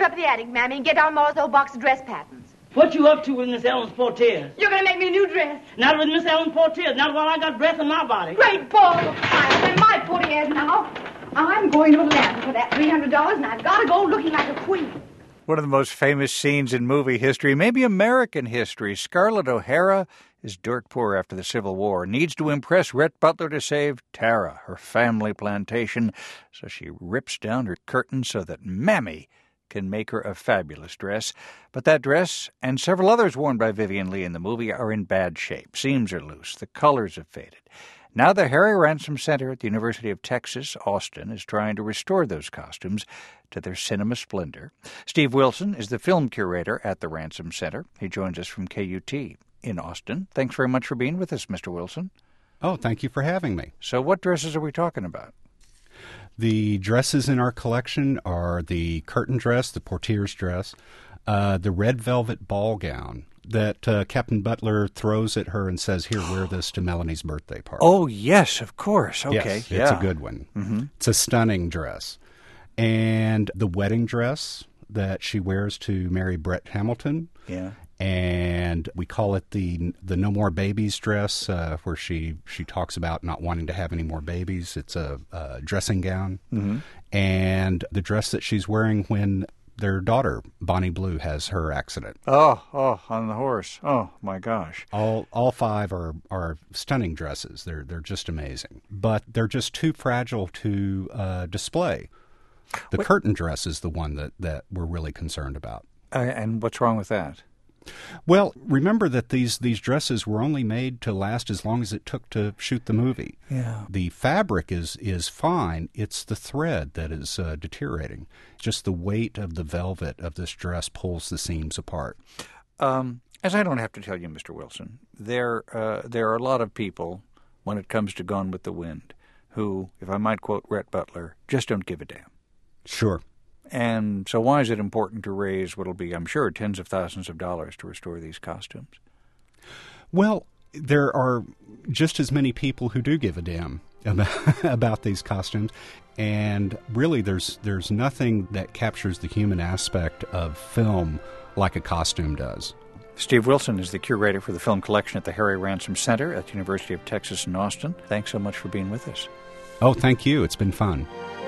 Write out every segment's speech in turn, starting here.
scoot up the attic, Mammy, and get down Ma's old box of dress patterns. What you up to with Miss Ellen's portieres? You're going to make me a new dress. Not with Miss Ellen's portieres. Not while I got breath in my body. Great balls of fire. They're my portieres now. I'm going to Atlanta for that $300, and I've got to go looking like a queen. One of the most famous scenes in movie history, maybe American history. Scarlett O'Hara is dirt poor after the Civil War, needs to impress Rhett Butler to save Tara, her family plantation, so she rips down her curtains so that Mammy can make her a fabulous dress. But that dress, and several others worn by Vivien Leigh in the movie, are in bad shape. Seams are loose. The colors have faded. Now the Harry Ransom Center at the University of Texas, Austin, is trying to restore those costumes to their cinema splendor. Steve Wilson is the film curator at the Ransom Center. He joins us from KUT in Austin. Thanks very much for being with us, Mr. Wilson. Oh, thank you for having me. So what dresses are we talking about? The dresses in our collection are the curtain dress, the portieres dress, the red velvet ball gown that Captain Butler throws at her and says, "Here, wear this to Melanie's birthday party." Oh, yes, of course. Okay, yes, it's a good one. Mm-hmm. It's a stunning dress. And the wedding dress that she wears to marry Brett Hamilton. Yeah. And we call it the No More Babies dress, where she talks about not wanting to have any more babies. It's a dressing gown. Mm-hmm. And the dress that she's wearing when their daughter, Bonnie Blue, has her accident. Oh, on the horse. Oh, my gosh. All five are stunning dresses. They're just amazing. But they're just too fragile to display. The curtain dress is the one that we're really concerned about. And what's wrong with that? Well, remember that these dresses were only made to last as long as it took to shoot the movie. Yeah. The fabric is fine. It's the thread that is deteriorating. Just the weight of the velvet of this dress pulls the seams apart. As I don't have to tell you, Mr. Wilson, there are a lot of people, when it comes to Gone with the Wind, who, if I might quote Rhett Butler, just don't give a damn. Sure. And so why is it important to raise what will be, I'm sure, tens of thousands of dollars to restore these costumes? Well, there are just as many people who do give a damn about these costumes. And really, there's nothing that captures the human aspect of film like a costume does. Steve Wilson is the curator for the film collection at the Harry Ransom Center at the University of Texas in Austin. Thanks so much for being with us. Oh, thank you. It's been fun.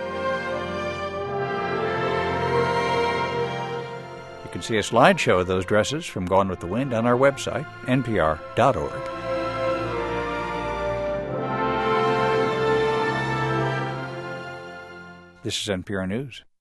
You can see a slideshow of those dresses from Gone with the Wind on our website, npr.org. This is NPR News.